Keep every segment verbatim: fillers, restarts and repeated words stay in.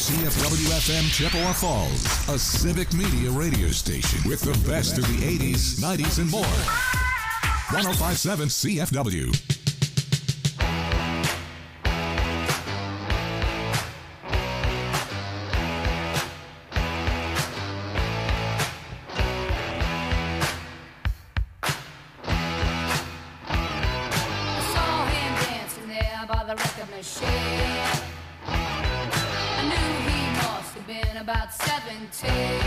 C F W F M Chippewa Falls, a civic media radio station with the best of the eighties, nineties, and more. one oh five point seven C F W. About seventeen,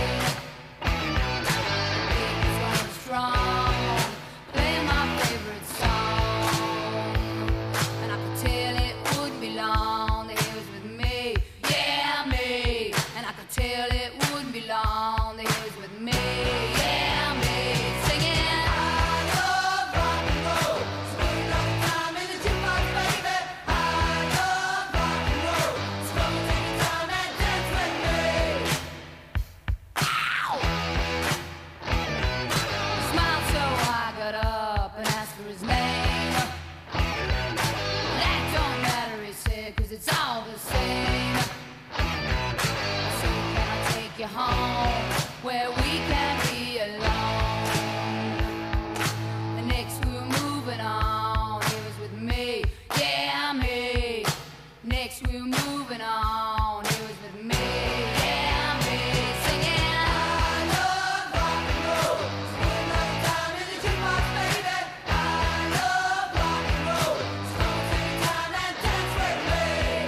he was strong, playing my favorite song, and I could tell it wouldn't be long that he was with me, yeah me, and I could tell it wouldn't be long that he was with me, yeah me, singing. I love rock and roll, spend all the time in the jukebox, baby. I love rock and roll, so come and take your time and dance with me. It's all the same. So can I take you home where we can be alone? And next we were moving on. He was with me, yeah me. Next we were moving on. He was with me, yeah me. Singing, I love rock and roll. Spend all the time in the jukebox, baby. I love rock and roll. So come take your time and dance with me.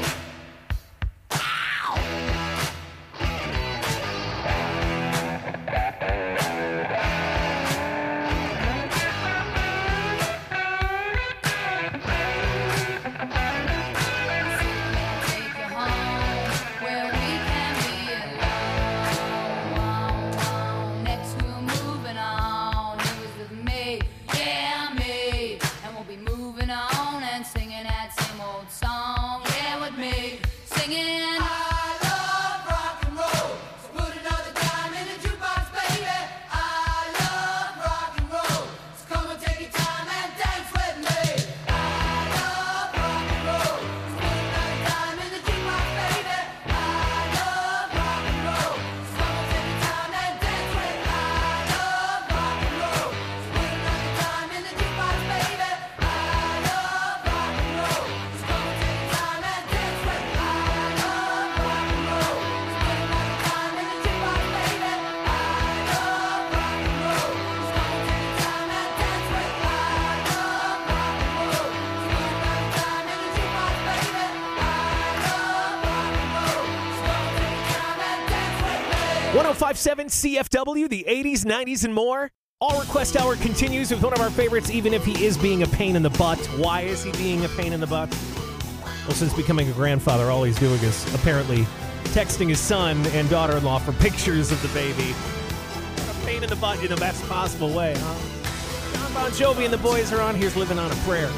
one oh five point seven C F W, the eighties, nineties, and more. All Request Hour continues with one of our favorites, even if he is being a pain in the butt. Why is he being a pain in the butt? Well, since becoming a grandfather, all he's doing is apparently texting his son and daughter-in-law for pictures of the baby. A pain in the butt in the best possible way, huh? John Bon Jovi and the boys are on. Here's Living on a Prayer.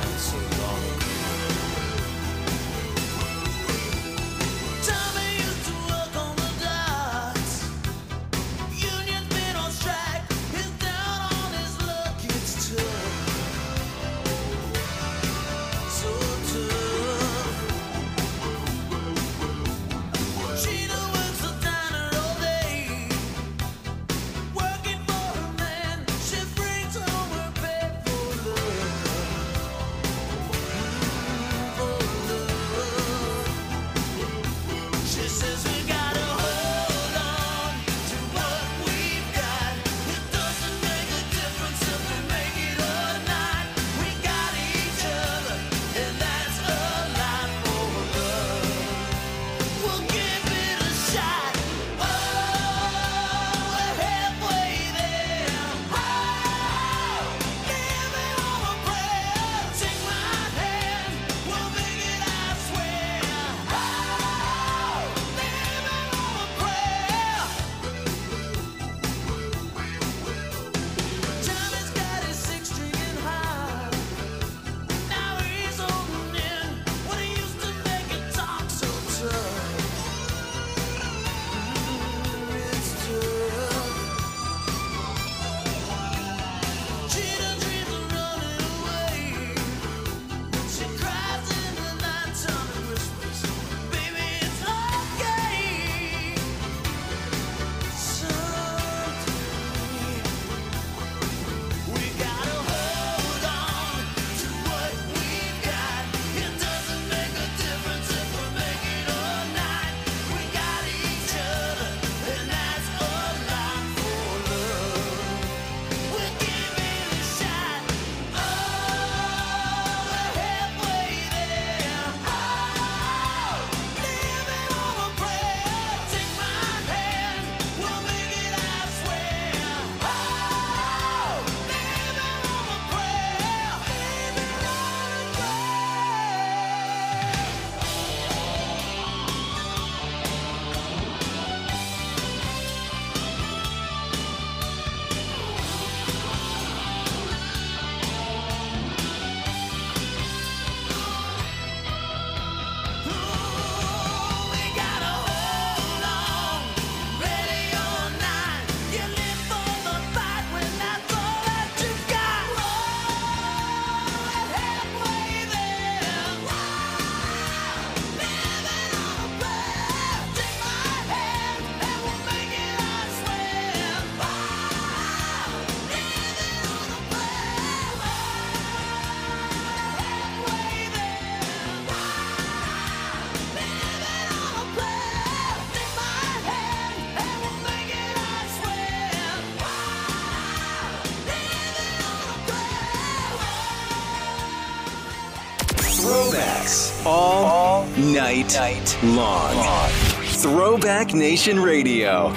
Throwbacks all, all night, night long. long. Throwback Nation Radio.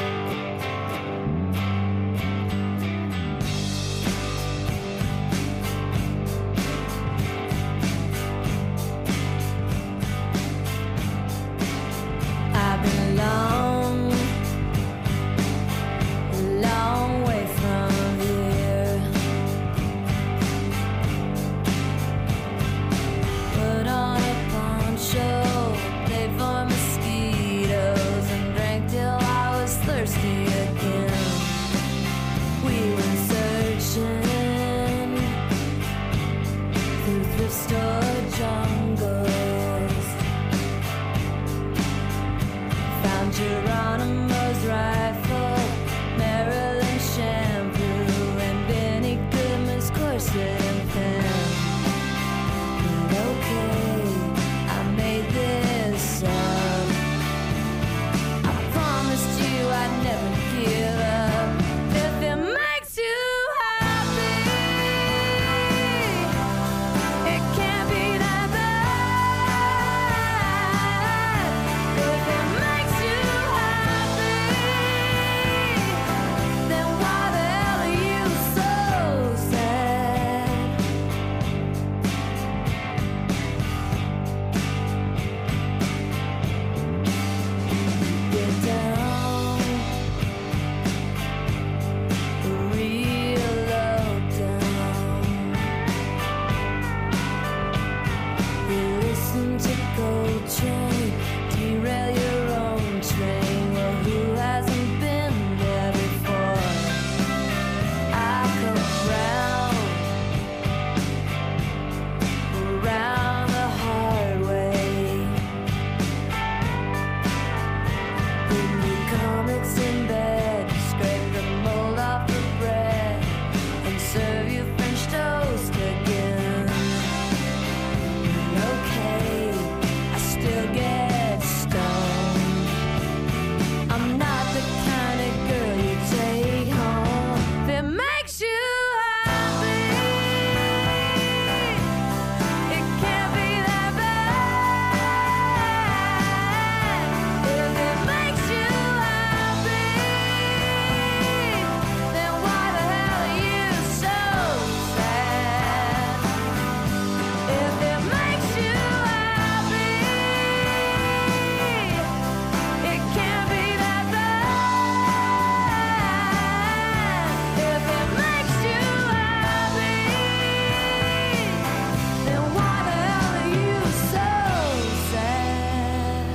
I've been long, a long way from here. Put on a poncho, played for mosquitoes, and drank till I was thirsty again. We were searching through thrift store jungles. Found Geronimo's rifle, Maryland shampoo, and Benny Goodman's corset and pen. But okay, I made this up. I promised you I'd never give up. If it makes you happy, it can't be that bad. If it makes you happy, then why the hell are you so sad? Get down, real low down. You listen to Coltrane, derail your own train. Well, who hasn't been there before? I come round, around the hard way. Bring me comics in bed, scrape the mold off the bread, and serve you French toast again. Okay, I still get stoned. I'm not the kind of girl you take home. If it makes you happy, it can't be that bad. If it makes you happy, then why the hell are you so sad? If it makes you happy, it can't be that bad. If it makes you happy, then why the hell are you so sad?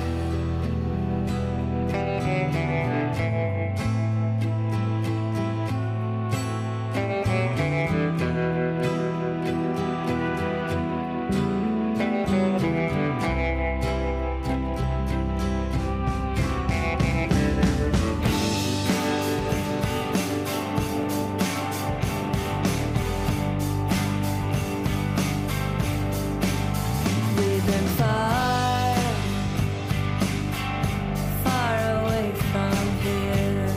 We've been far, far away from here.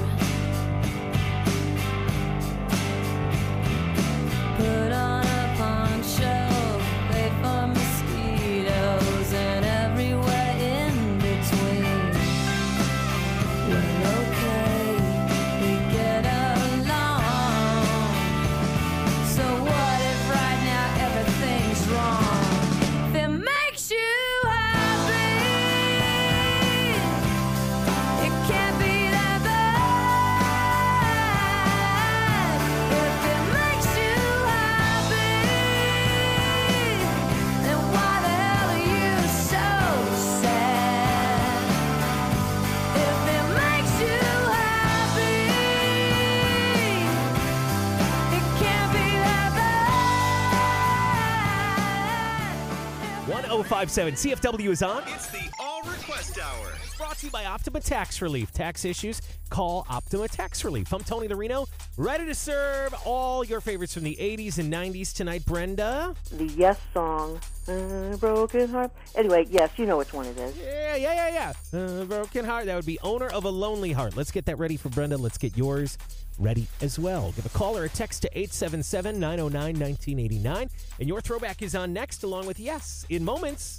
Put on a poncho, wait for mosquitoes, and everywhere in between. Well, okay, we get along. So what if right now everything's wrong? If it makes you happy, it can't be that bad. If it makes you happy, then why the hell are you so sad? If it makes you happy, it can't be that bad. one oh five seven C F W is on. It's the All Request Hour. Brought to you by Optima Tax Relief. Tax issues? Call Optima Tax Relief. I'm Tony the Reno, ready to serve all your favorites from the eighties and nineties tonight. Brenda? The Yes song, uh, Broken Heart. Anyway, yes, you know which one it is. Yeah, yeah, yeah, yeah. Uh, broken Heart. That would be Owner of a Lonely Heart. Let's get that ready for Brenda. Let's get yours ready as well. Give a call or a text to eight seven seven, nine oh nine, one nine eight nine. And your throwback is on next, along with Yes in moments.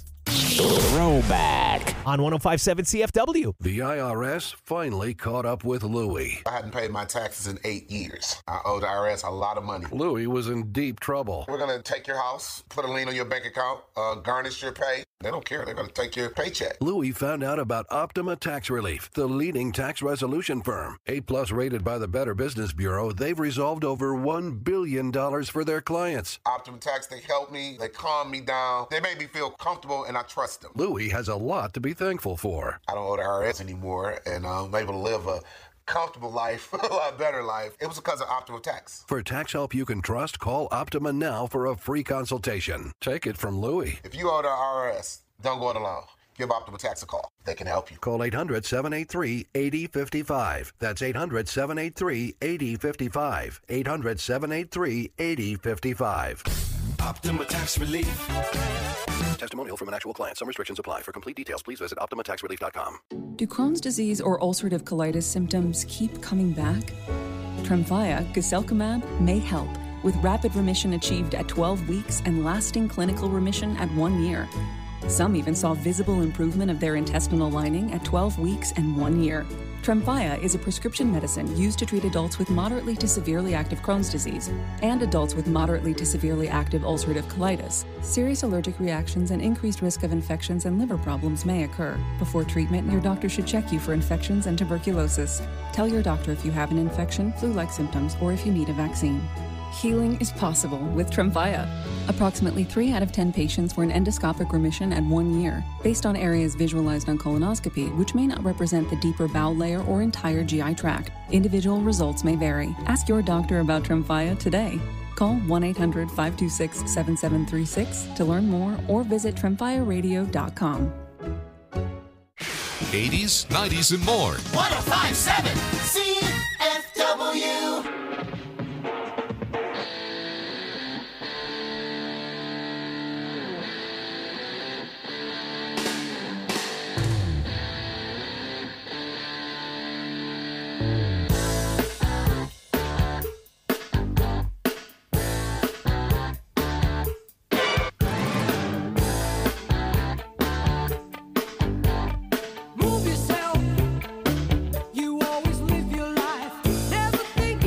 Throwback on one oh five point seven C F W. The I R S finally caught up with Louie. I hadn't paid my taxes in eight years. I owe the I R S a lot of money. Louie was in deep trouble. We're going to take your house, put a lien on your bank account, uh, garnish your pay. They don't care. They're going to take your paycheck. Louie found out about Optima Tax Relief, the leading tax resolution firm. A-plus rated by the Better Business Bureau, they've resolved over one billion dollars for their clients. Optima Tax, they help me. They calm me down. They make me feel comfortable, and I trust them. Louie has a lot to be thankful for. I don't owe the I R S anymore, and I'm able to live a comfortable life, a lot better life. It was because of Optima Tax. For tax help you can trust, call Optima now for a free consultation. Take it from Louie. If you owe the I R S, don't go it alone. Give Optima Tax a call. They can help you. Call eight hundred, seven eight three, eight zero five five. That's eight hundred, seven eight three, eight zero five five. eight hundred, seven eight three, eight zero five five. Optima Tax Relief. Testimonial from an actual client. Some restrictions apply. For complete details, please visit optima tax relief dot com. Do Crohn's disease or ulcerative colitis symptoms keep coming back? Tremfya, guselkumab, may help, with rapid remission achieved at twelve weeks and lasting clinical remission at one year. Some even saw visible improvement of their intestinal lining at twelve weeks and one year. Tremfya is a prescription medicine used to treat adults with moderately to severely active Crohn's disease and adults with moderately to severely active ulcerative colitis. Serious allergic reactions and increased risk of infections and liver problems may occur. Before treatment, your doctor should check you for infections and tuberculosis. Tell your doctor if you have an infection, flu-like symptoms, or if you need a vaccine. Healing is possible with Tremfya. Approximately three out of ten patients were in endoscopic remission at one year, based on areas visualized on colonoscopy, which may not represent the deeper bowel layer or entire G I tract. Individual results may vary. Ask your doctor about Tremfya today. Call one eight hundred, five two six, seven seven three six to learn more or visit tremfya radio dot com. eighties, nineties, and more. one oh five point seven C F W. Move yourself. You always live your life. Never think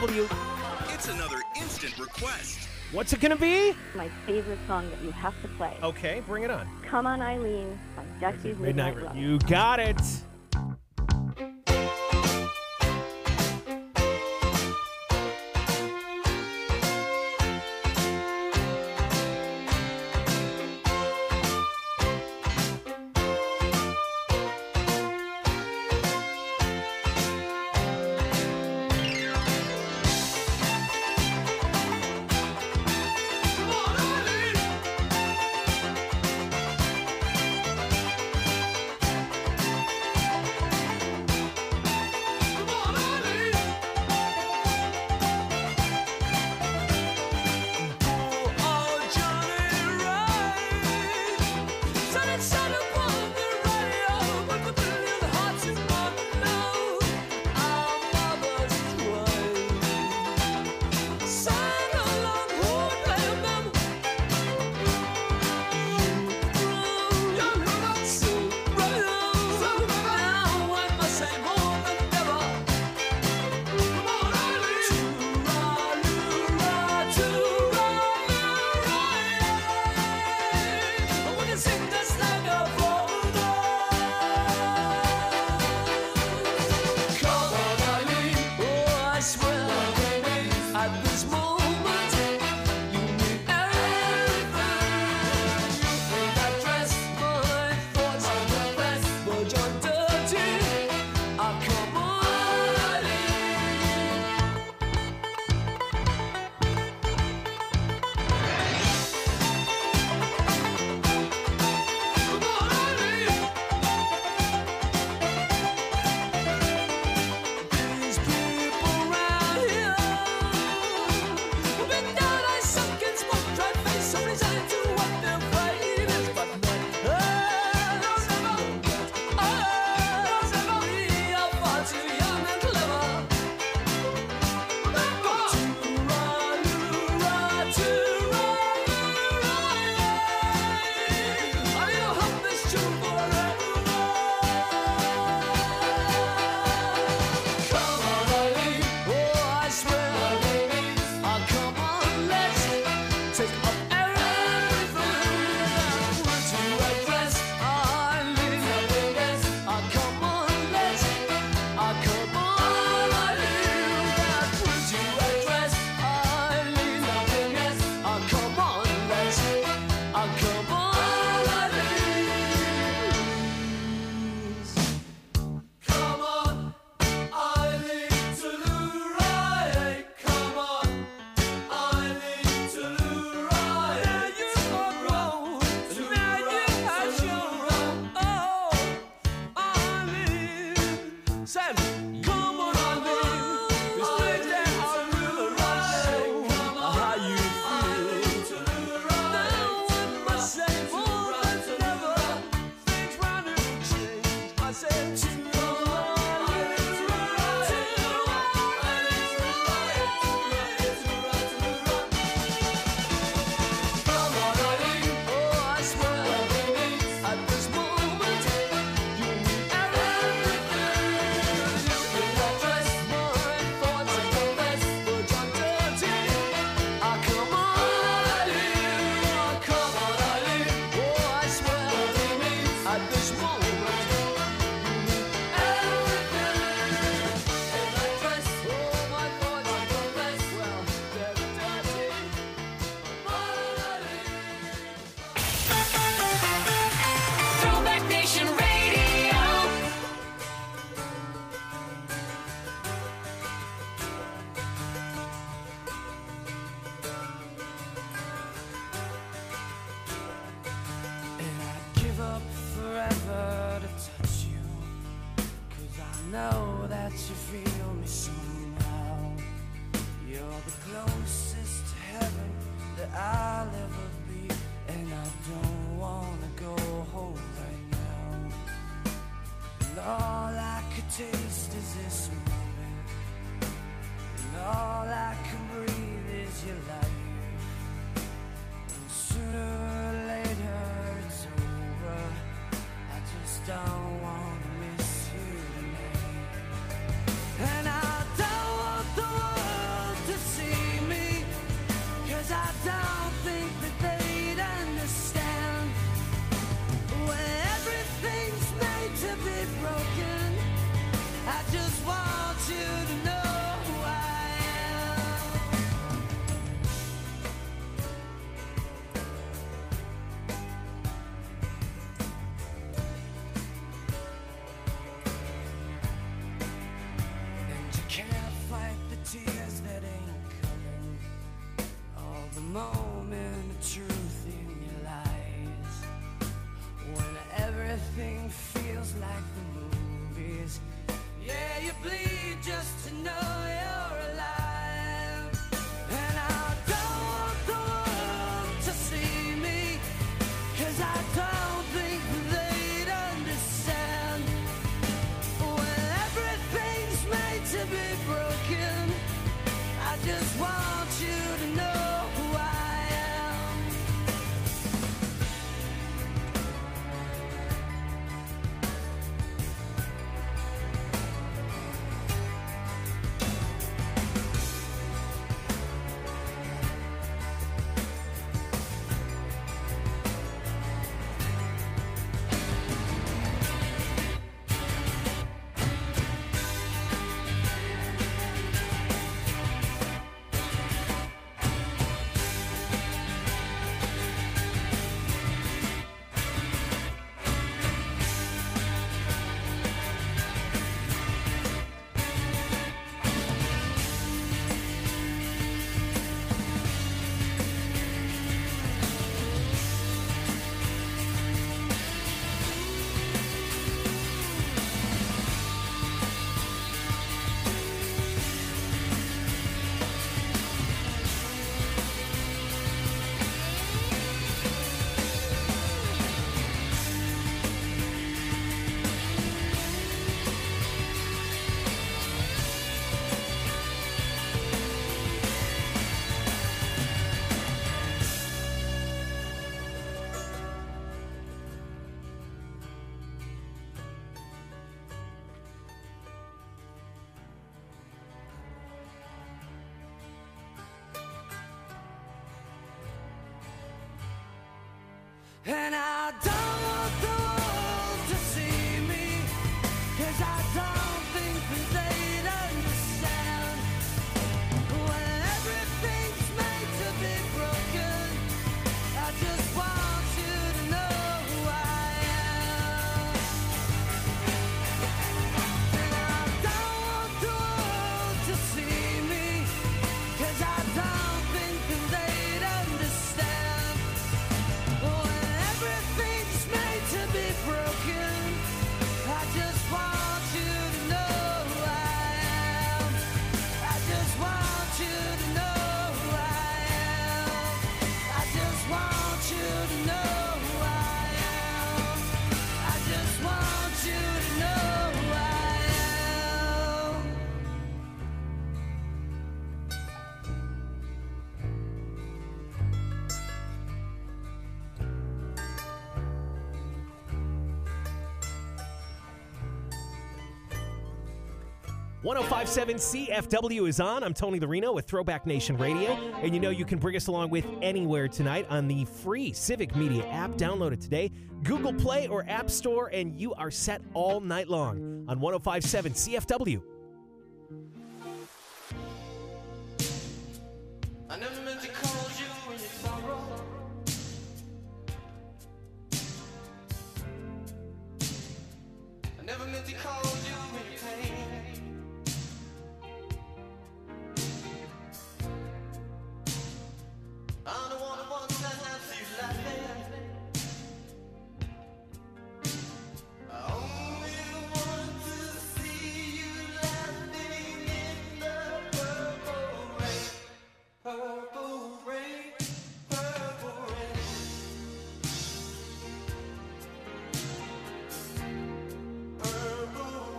W. It's another instant request. What's it going to be? My favorite song that you have to play. Okay, bring it on. Come On Eileen by Dexy's Midnight Midnight Love. You got it. know that you feel me somehow. You're the closest to heaven that I'll ever be, and I don't wanna go home right now. And all I could taste is this moment, and all I can breathe is your life. And sooner or later it's over. I just don't wanna miss you tonight. And I don't want the world moment of truth in your lies. When everything feels like the movies. Yeah, you bleed just to know you're alive. And I don't want the world to see me, 'cause I don't think they'd understand. When everything's made to be broken, I just want you to know who I am. And I don't want the world to see me, 'cause I don't think that they'd understand. When everything's made to be broken, I just want you to know who I am. And I don't want the world to see me, 'cause I don't think that they'd understand. When everything's made to be broken, I just want you to know who I am. I just want you to know who I am. I just want you to know who I am. I just want you to know who I am. one oh five point seven C F W is on. I'm Tony Lorino with Throwback Nation Radio. And you know you can bring us along with anywhere tonight on the free Civic Media app. Download it today. Google Play or App Store, and you are set all night long on one oh five point seven C F W. I never meant to call you in your sorrow. I never meant to call you in your pain. I'm the one who wants to have you laughing. I only want to see you laughing in the purple rain. Purple rain, purple rain. Purple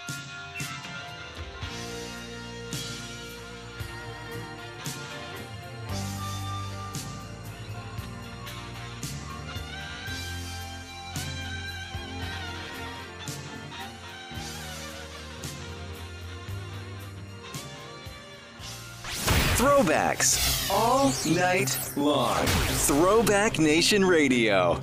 Throwbacks all night long. Throwback Nation Radio.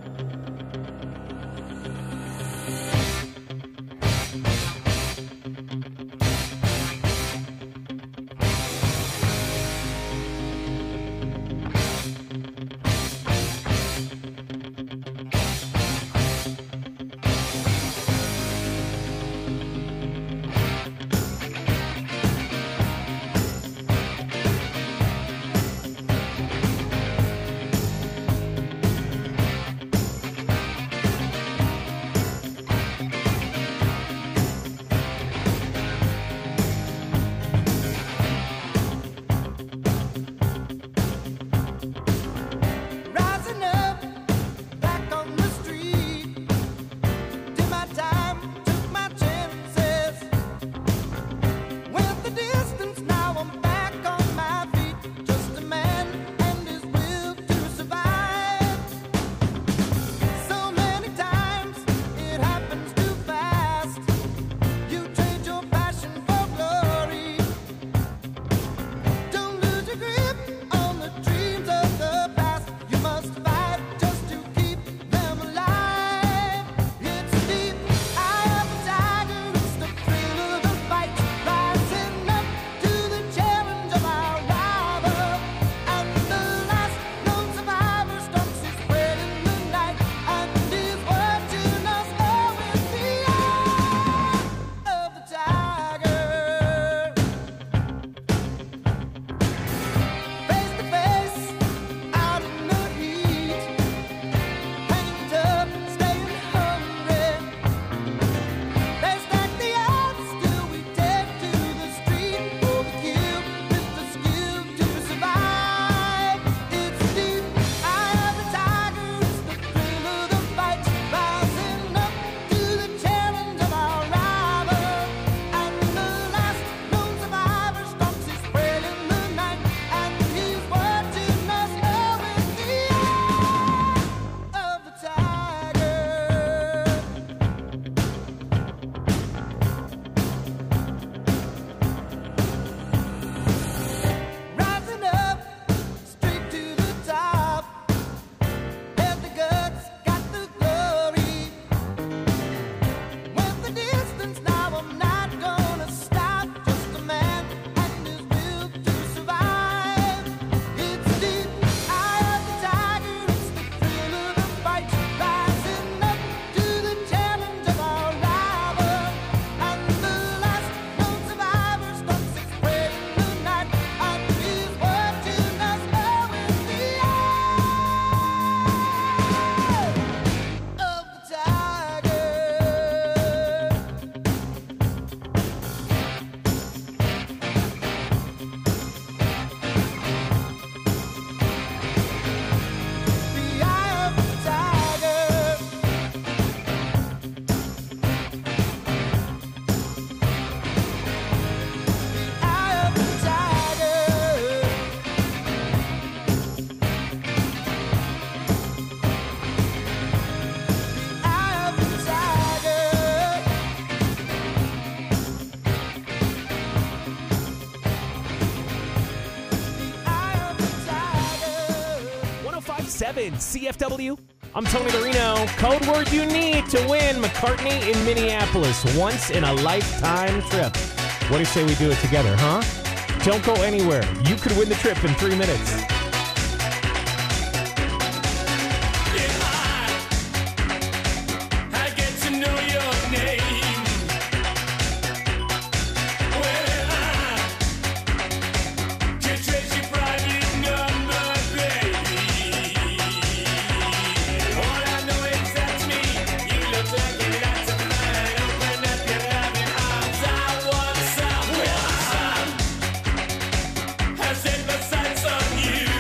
seven C F W. I'm Tony Marino. Code word you need to win McCartney in Minneapolis. Once in a lifetime trip. What do you say we do it together, huh? Don't go anywhere. You could win the trip in three minutes. Has it the sights on you?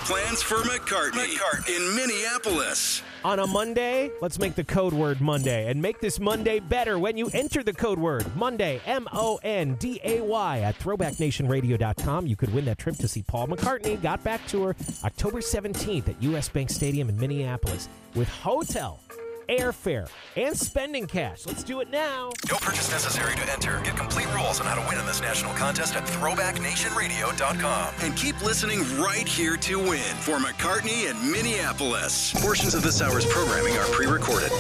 plans for McCartney, McCartney in Minneapolis. On a Monday, let's make the code word Monday and make this Monday better when you enter the code word Monday, M O N D A Y, at throwback nation radio dot com. You could win that trip to see Paul McCartney. Got Back Tour October seventeenth at U S Bank Stadium in Minneapolis with hotel, airfare, and spending cash. Let's do it now. No purchase necessary to enter. Get complete rules on how to win in this national contest at throwback nation radio dot com. And keep listening right here to win for McCartney in Minneapolis. Portions of this hour's programming are pre-recorded.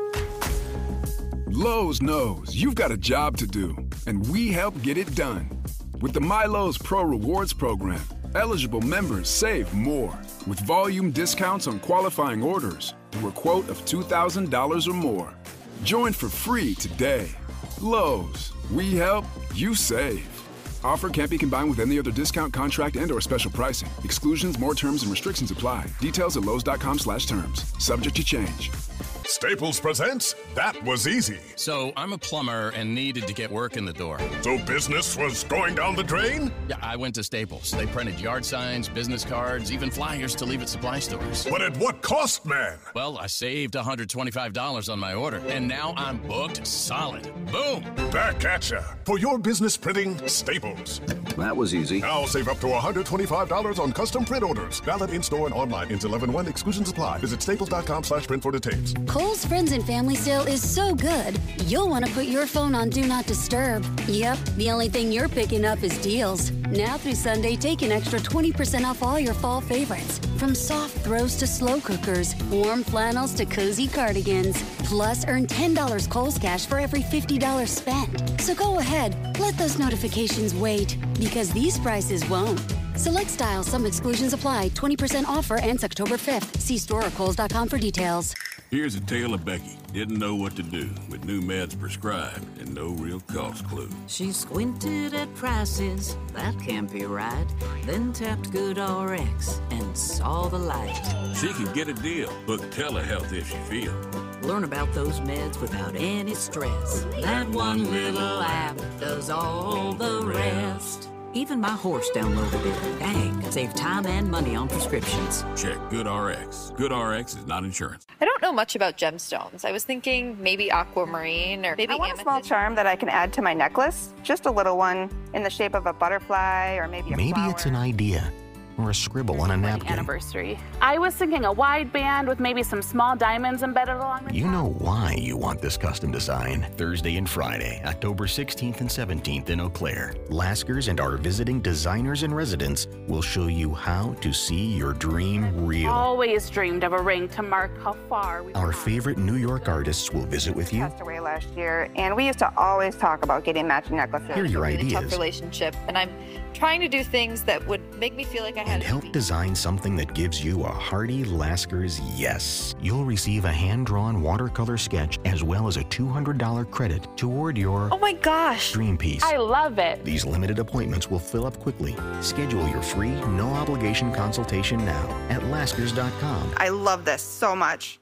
Lowe's knows you've got a job to do, and we help get it done. With the MyLowe's Pro Rewards program, eligible members save more with volume discounts on qualifying orders through a quote of two thousand dollars or more. Join for free today. Lowe's, we help, you save. Offer can't be combined with any other discount, contract, and or special pricing. Exclusions, more terms, and restrictions apply. Details at lowes dot com slash terms. Subject to change. Staples presents That Was Easy. So I'm a plumber and needed to get work in the door. So business was going down the drain? Yeah, I went to Staples. They printed yard signs, business cards, even flyers to leave at supply stores. But at what cost, man? Well, I saved one hundred twenty-five dollars on my order, and now I'm booked solid. Boom! Back at ya. For your business printing, Staples. That was easy. Now save up to one hundred twenty-five dollars on custom print orders. Valid in-store and online until eleven one. Exclusions apply. Visit staples dot com slash print for details. Kohl's Friends and Family Sale is so good, you'll want to put your phone on Do Not Disturb. Yep, the only thing you're picking up is deals. Now through Sunday, take an extra twenty percent off all your fall favorites. From soft throws to slow cookers, warm flannels to cozy cardigans. Plus, earn ten dollars Kohl's Cash for every fifty dollars spent. So go ahead, let those notifications wait, because these prices won't. Select styles, some exclusions apply. twenty percent offer ends October fifth. See store or kohls dot com for details. Here's a tale of Becky. Didn't know what to do with new meds prescribed and no real cost clue. She squinted at prices, that can't be right. Then tapped GoodRx and saw the light. She can get a deal. Book telehealth if she feels. Learn about those meds without any stress. That one little app does all the rest. Even my horse downloaded it. Dang, save time and money on prescriptions. Check GoodRx. GoodRx is not insurance. I don't know much about gemstones. I was thinking maybe aquamarine or maybe I want amethyst. a small charm that I can add to my necklace. Just a little one in the shape of a butterfly or maybe a Maybe flower. it's an idea or a scribble on a napkin. Anniversary. I was thinking a wide band with maybe some small diamonds embedded along the You know why you want this custom design. Thursday and Friday, October sixteenth and seventeenth in Eau Claire. Laskers and our visiting designers and residents will show you how to see your dream real. Always dreamed of a ring to mark how far we Our favorite New York artists will visit with you. Passed away last year, and we used to always talk about getting matching necklaces. Hear your in a tough ideas relationship, and I'm trying to do things that would make me feel like I had and help design something that gives you a hearty Laskers yes. You'll receive a hand-drawn watercolor sketch as well as a two hundred dollars credit toward your Oh my gosh! dream piece. I love it. These limited appointments will fill up quickly. Schedule your free, no-obligation consultation now at laskers dot com. I love this so much.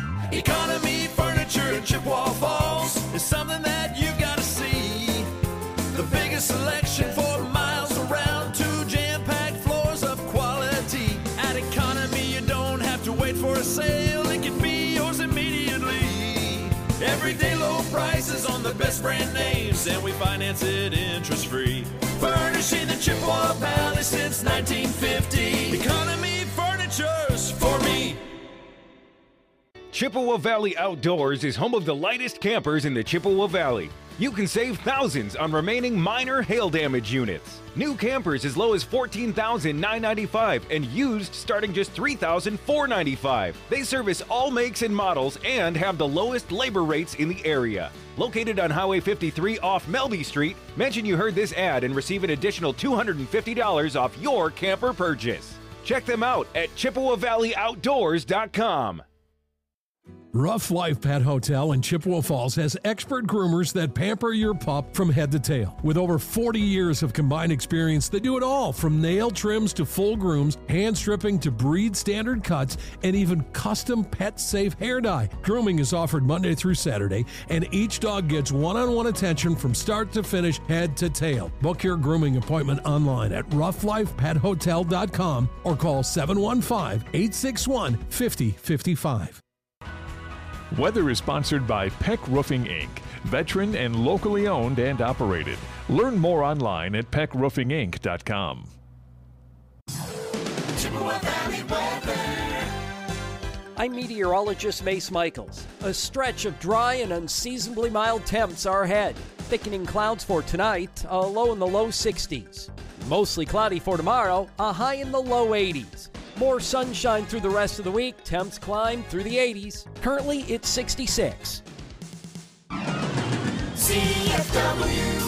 Economy Furniture in Chippewa Falls is something that you gotta see. The biggest selection for miles around, two jam-packed floors of quality. At Economy, you don't have to wait for a sale, it can be yours immediately. Everyday low prices on the best brand names, and we finance it interest-free. Furnishing the Chippewa Valley since nineteen fifty. Economy Furniture's for me. Chippewa Valley Outdoors is home of the lightest campers in the Chippewa Valley. You can save thousands on remaining minor hail damage units. New campers as low as fourteen thousand nine hundred ninety-five dollars and used starting just three thousand four hundred ninety-five dollars. They service all makes and models and have the lowest labor rates in the area. Located on Highway fifty-three off Melby Street, mention you heard this ad and receive an additional two hundred fifty dollars off your camper purchase. Check them out at chippewa valley outdoors dot com. Rough Life Pet Hotel in Chippewa Falls has expert groomers that pamper your pup from head to tail. With over forty years of combined experience, they do it all from nail trims to full grooms, hand stripping to breed standard cuts, and even custom pet-safe hair dye. Grooming is offered Monday through Saturday, and each dog gets one-on-one attention from start to finish, head to tail. Book your grooming appointment online at rough life pet hotel dot com or call seven one five, eight six one, five zero five five. Weather is sponsored by Peck Roofing Incorporated, veteran and locally owned and operated. Learn more online at peck roofing inc dot com. Chippewa Valley weather. I'm meteorologist Mace Michaels. A stretch of dry and unseasonably mild temps are ahead. Thickening clouds for tonight, a low in the low sixties. Mostly cloudy for tomorrow, a high in the low eighties. More sunshine through the rest of the week. Temps climb through the eighties. Currently, it's sixty-six. C F W.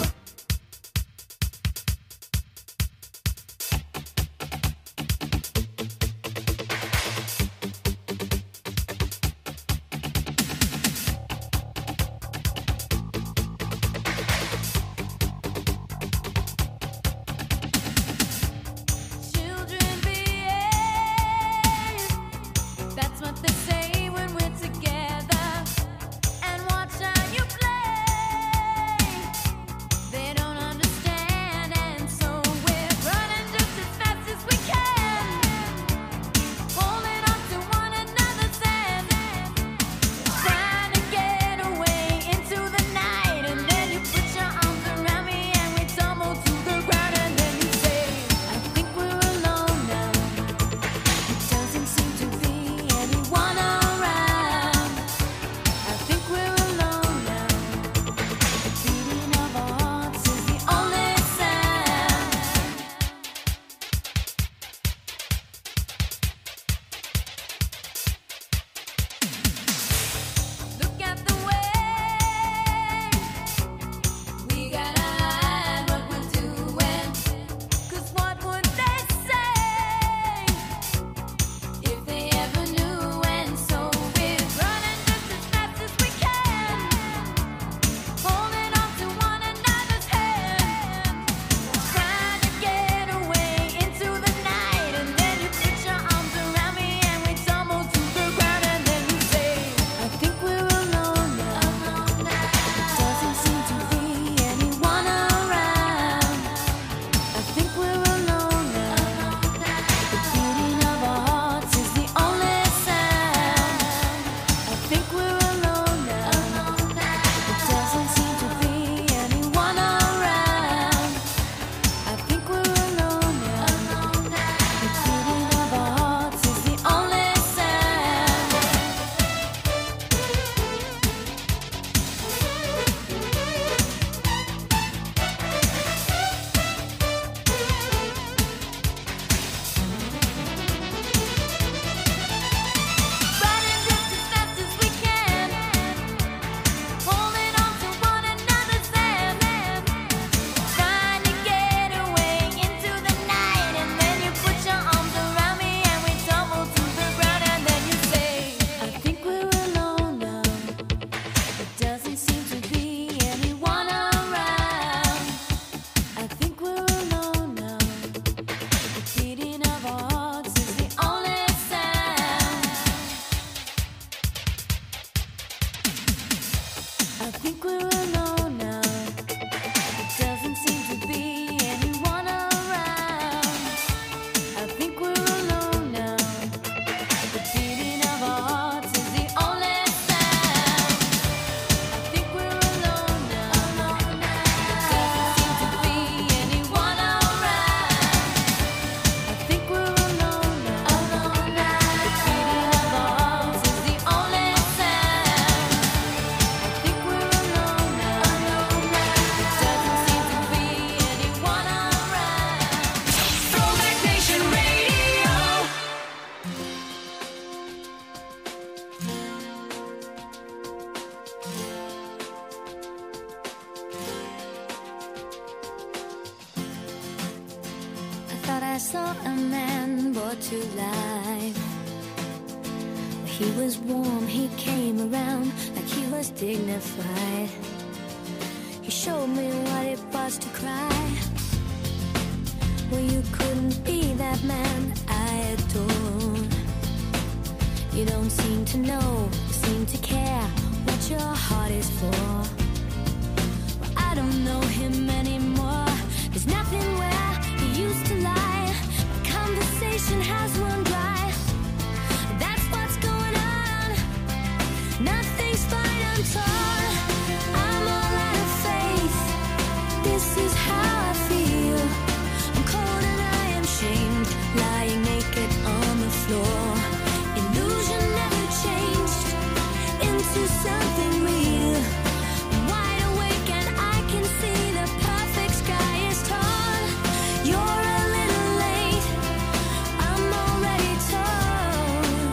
I saw a man brought to life. He was warm, he came around like he was dignified. He showed me what it was to cry. Well, you couldn't be that man I adored. You don't seem to know, seem to care what your heart is for. Well, I don't know him anymore. There's nothing where he used to lie. The conversation has run dry. That's what's going on. Nothing's fine, I'm torn. I'm all out of faith. This is how I feel. I'm cold and I am shamed, lying naked on the floor. Illusion never changed into something real. I'm wide awake and I can see the perfect sky is torn. You're a little late, I'm already torn.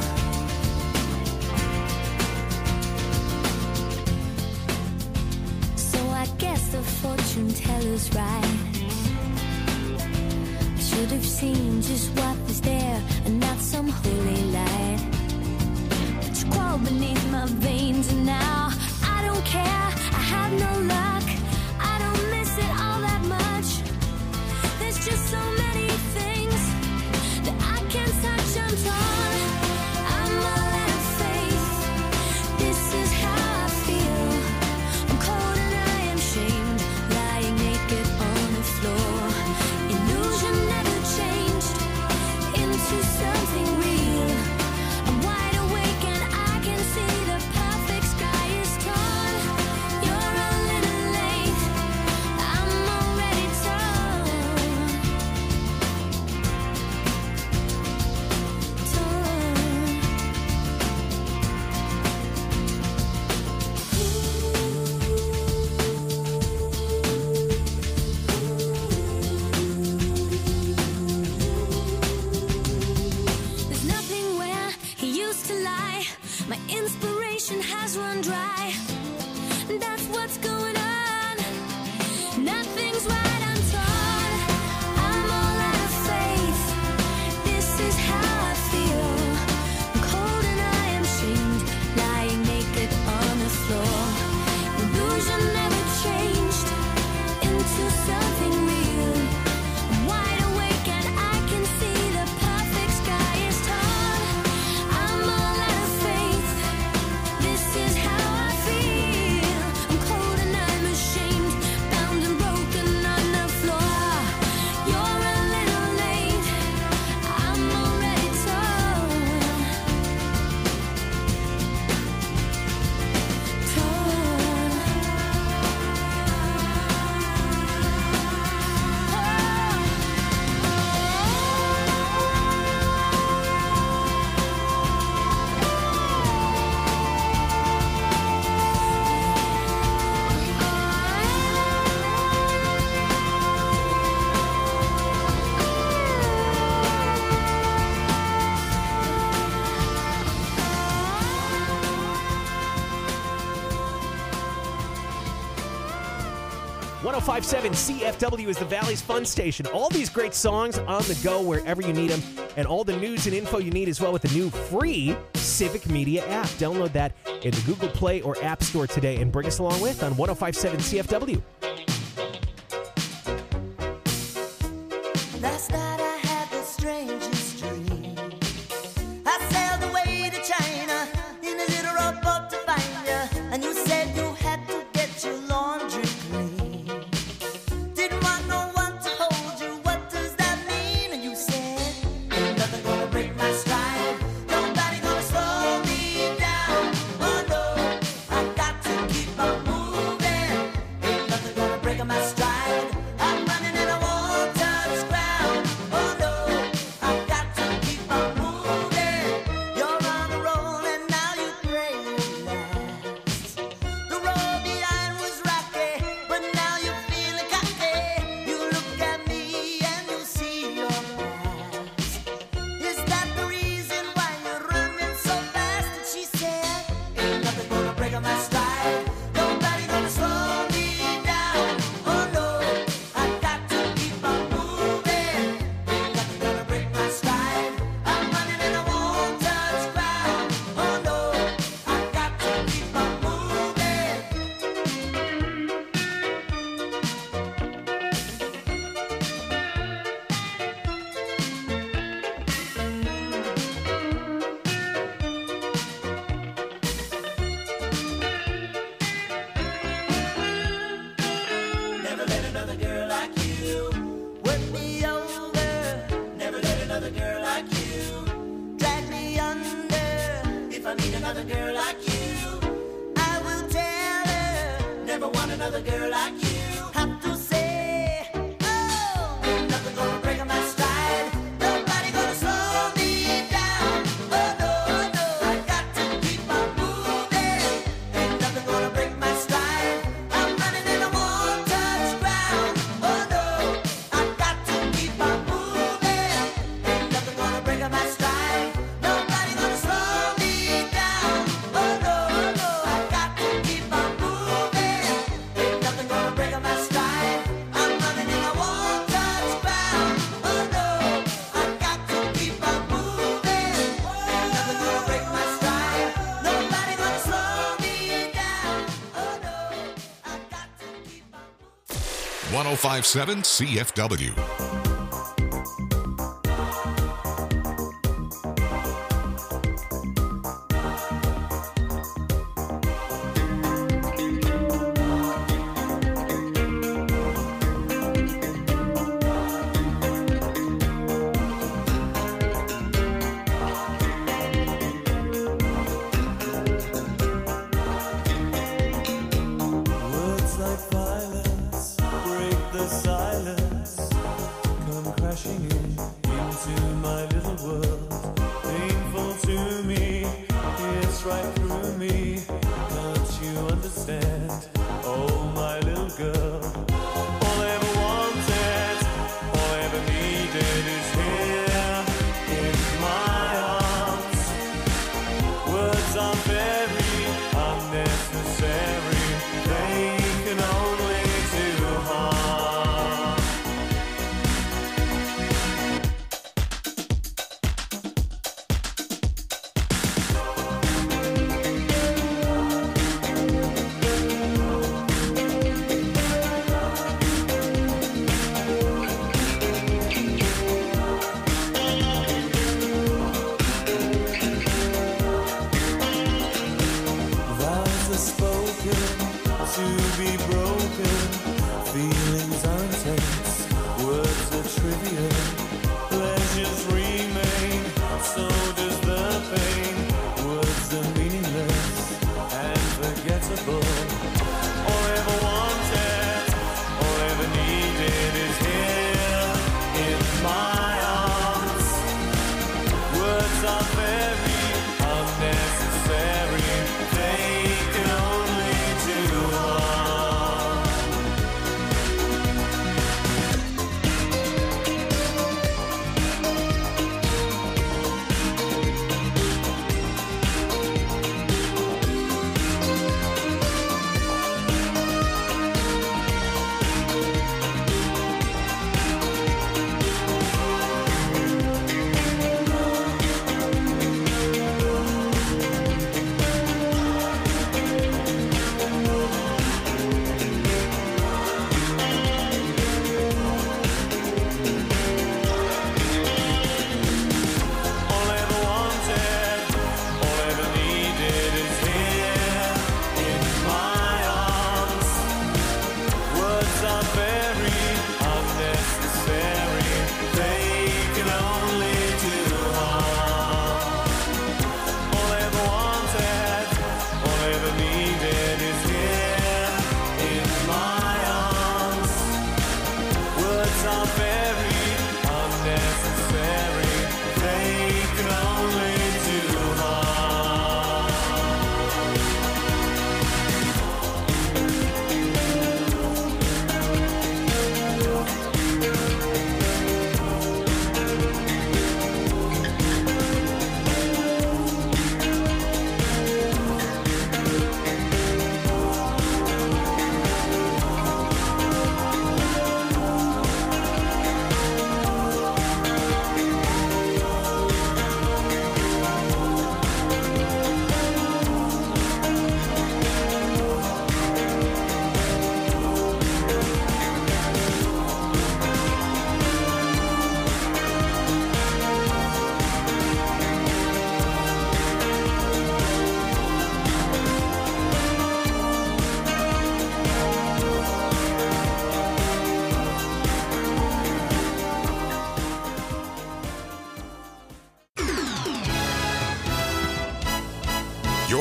So I guess the fortune teller's right. I should have seen just what was there and not some holy light. But you crawled beneath my veins and now I don't care, I have no luck. I don't miss it all that much. There's just so many things that I can't touch, I'm torn. I'm all out of faith. This is how I feel. I'm cold and I am shamed, lying naked on the floor. Illusion never changed into something real. I'm wide awake and I can see the perfect sky is torn. You're a little late, I'm already torn. There's nothing where he used to lie. My inspiration has run dry. That's what's going on. Nothing's right, I'm torn. I'm all out of faith. This is how I feel. I'm cold and I am shamed, lying naked on the floor. Illusion never changed into something real. I'm wide awake and I can see the perfect sky is torn. I'm all out of faith. This is how I feel. I'm cold and I'm ashamed, bound and broken on the floor. You're a little late, I'm already torn. one oh five point seven C F W is the Valley's fun station. All these great songs on the go wherever you need them, and all the news and info you need as well with the new free Civic Media app. Download that in the Google Play or App Store today and bring us along with on one oh five point seven C F W. Last night I had the strangest dream. I sailed away to China in a little rowboat to find you, and you said you had to get your laundry clean. Didn't want no one to hold you. What does that mean? And you said, ain't nothing gonna break my stride. Nobody gonna slow me down. Oh no, I got to keep on moving. Ain't nothing gonna break my stride. I'm running and I won't touch ground. another girl like you. I will tell her, never want another girl like you. Have to say, oh, ain't nothing gonna break my stride. Nobody gonna slow me down. Oh no, no, I got to keep on moving. Ain't nothing gonna break my stride. I'm running and I won't touch ground. Oh no, I got to keep on moving. Ain't nothing gonna break my stride. Nobody gonna slow me down. Oh no, no, I got to keep on moving. Ain't nothing gonna break my stride. I'm running and I won't touch ground. Oh no, I got to keep on moving. Ain't nothing gonna break my stride. Nobody gonna slow me down. Oh no, I got to keep on. one oh five point seven C F W. Words like violence break the silence. Come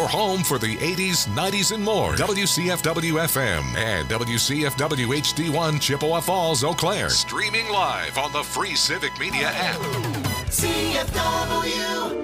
your home for the eighties, nineties, and more. W C F W F M and W C F W H D one Chippewa Falls, Eau Claire. Streaming live on the free Civic Media app. C F W.